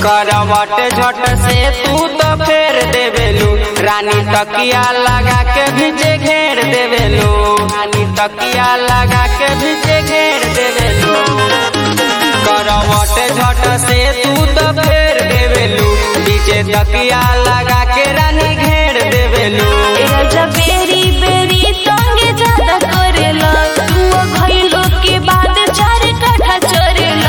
करवट झट से तू तो फेर देवेलू रानी तकिया लगा के भीजे घेर देवेलू रानी तकिया लगा के भीजे घेर देवेलू करवट झट से तू तो फेर देवेलू भीजे तकिया लगा के रानी घेर देवेलू बेरी बेरी तंगे ज्यादा करेला तू घइलो के बाद 4 कट्ठा चरेला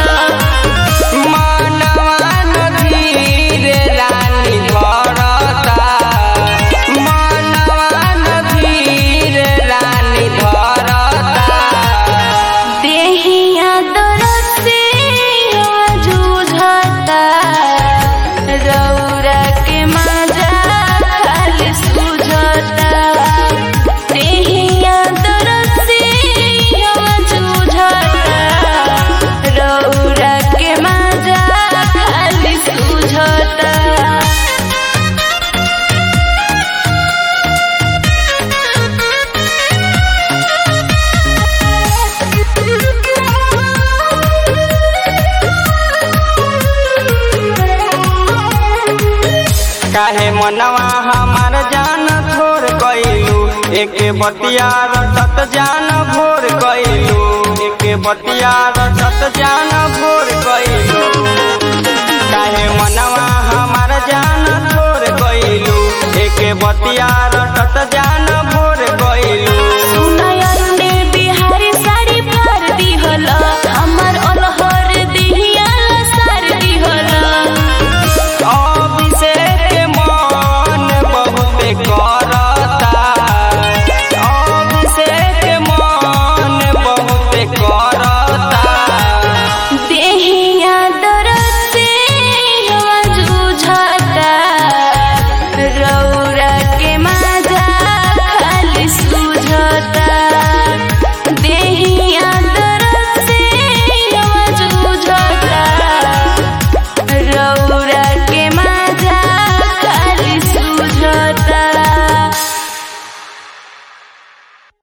काहे मनवा हमार जान छोड़ गइलू एके बतिया रटत जान भोर गइलू एके बतिया रटत जान भोर गइलू काहे मनवा हमार जान छोड़ गइलू एके बतिया रटत जान भोर गइलू